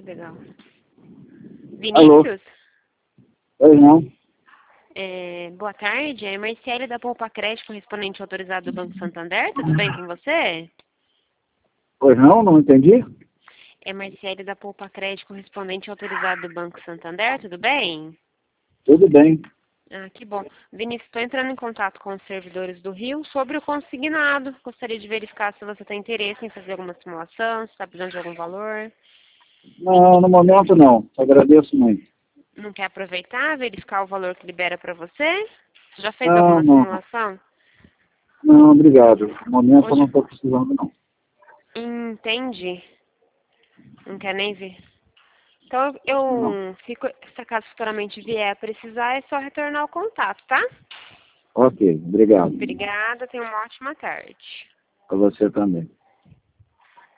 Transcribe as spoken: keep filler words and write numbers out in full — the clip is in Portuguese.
Que legal. Alô? Vinícius? Oi, não? É, boa tarde, é Marcele da Poupa Crédito, correspondente autorizado do Banco Santander, tudo bem com você? Pois não? Não entendi? É Marcele da Poupa Crédito, correspondente autorizado do Banco Santander, tudo bem? Tudo bem. Ah, que bom. Vinícius, estou entrando em contato com os servidores do Rio sobre o consignado. Gostaria de verificar se você tem interesse em fazer alguma simulação, se está precisando de algum valor. Não, no momento não. Agradeço muito. Não quer aproveitar, verificar o valor que libera para você? Você já fez Não, alguma não. simulação? Não, obrigado. No momento eu Hoje, não estou precisando, não. entendi. Não quer nem ver. Então, Não. eu fico, se acaso futuramente vier a precisar, é só retornar o contato, tá? Ok, obrigado. Obrigada, tenha uma ótima tarde. Para você também.